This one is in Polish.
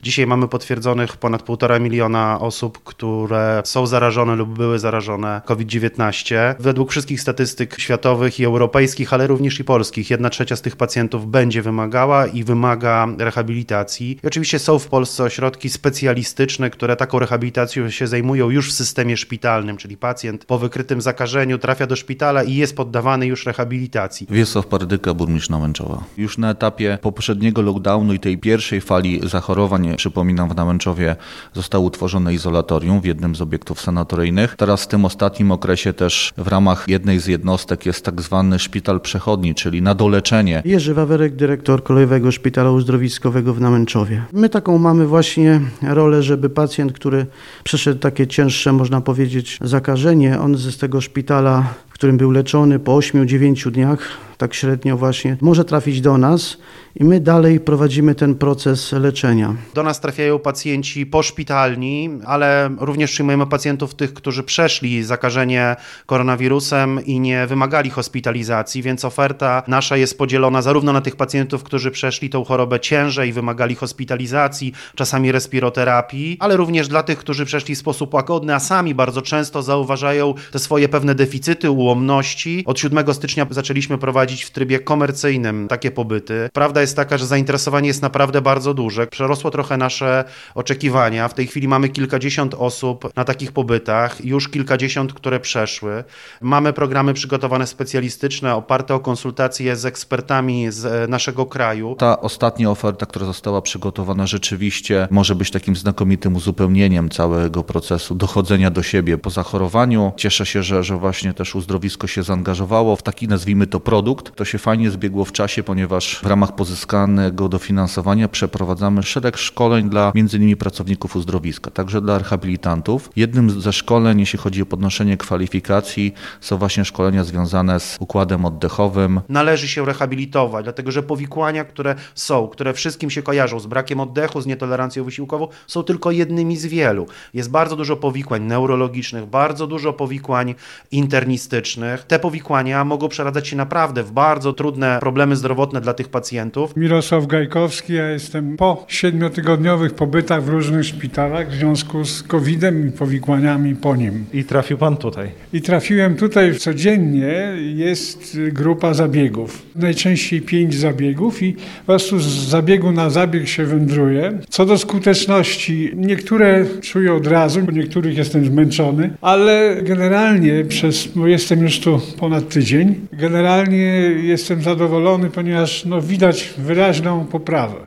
Dzisiaj mamy potwierdzonych ponad 1,5 miliona osób, które są zarażone lub były zarażone COVID-19. Według wszystkich statystyk światowych i europejskich, ale również i polskich, 1/3 z tych pacjentów będzie wymagała i wymaga rehabilitacji. I oczywiście są w Polsce ośrodki specjalistyczne, które taką rehabilitacją się zajmują już w systemie szpitalnym, czyli pacjent po wykrytym zakażeniu trafia do szpitala i jest poddawany już rehabilitacji. Wiesław Pardyka, burmistrz Nałęczowa. Już na etapie poprzedniego lockdownu i tej pierwszej fali zachorowań, przypominam, w Nałęczowie zostało utworzone izolatorium w jednym z obiektów sanatoryjnych. Teraz w tym ostatnim okresie też w ramach jednej z jednostek jest tak zwany szpital przechodni, czyli na doleczenie. Jerzy Wawerek, dyrektor Kolejowego Szpitala Uzdrowiskowego w Nałęczowie. My taką mamy właśnie rolę, żeby pacjent, który przeszedł takie cięższe, można powiedzieć, zakażenie, on z tego szpitala, w którym był leczony po 8-9 dniach, tak średnio właśnie, może trafić do nas i my dalej prowadzimy ten proces leczenia. Do nas trafiają pacjenci poszpitalni, ale również przyjmujemy pacjentów tych, którzy przeszli zakażenie koronawirusem i nie wymagali hospitalizacji, więc oferta nasza jest podzielona zarówno na tych pacjentów, którzy przeszli tą chorobę ciężej i wymagali hospitalizacji, czasami respiroterapii, ale również dla tych, którzy przeszli w sposób łagodny, a sami bardzo często zauważają te swoje pewne deficyty, ułomności. Od 7 stycznia zaczęliśmy prowadzić w trybie komercyjnym takie pobyty. Prawda jest taka, że zainteresowanie jest naprawdę bardzo duże. Przerosło trochę nasze oczekiwania. W tej chwili mamy kilkadziesiąt osób na takich pobytach, już kilkadziesiąt, które przeszły. Mamy programy przygotowane specjalistyczne, oparte o konsultacje z ekspertami z naszego kraju. Ta ostatnia oferta, która została przygotowana, rzeczywiście może być takim znakomitym uzupełnieniem całego procesu dochodzenia do siebie po zachorowaniu. Cieszę się, że właśnie też uzdrowisko się zaangażowało w taki, nazwijmy to, produkt. To się fajnie zbiegło w czasie, ponieważ w ramach pozyskanego dofinansowania przeprowadzamy szereg szkoleń dla m.in. pracowników uzdrowiska, także dla rehabilitantów. Jednym ze szkoleń, jeśli chodzi o podnoszenie kwalifikacji, są właśnie szkolenia związane z układem oddechowym. Należy się rehabilitować, dlatego że powikłania, które wszystkim się kojarzą z brakiem oddechu, z nietolerancją wysiłkową, są tylko jednymi z wielu. Jest bardzo dużo powikłań neurologicznych, bardzo dużo powikłań internistycznych. Te powikłania mogą przeradzać się naprawdę w bardzo trudne problemy zdrowotne dla tych pacjentów. Mirosław Gajkowski, ja jestem po 7-tygodniowych pobytach w różnych szpitalach w związku z COVID-em i powikłaniami po nim. I trafił pan tutaj? I trafiłem tutaj. Codziennie jest grupa zabiegów. Najczęściej 5 zabiegów i po prostu z zabiegu na zabieg się wędruje. Co do skuteczności, niektóre czuję od razu, po niektórych jestem zmęczony, ale generalnie bo jestem już tu ponad tydzień, generalnie jestem zadowolony, ponieważ widać wyraźną poprawę.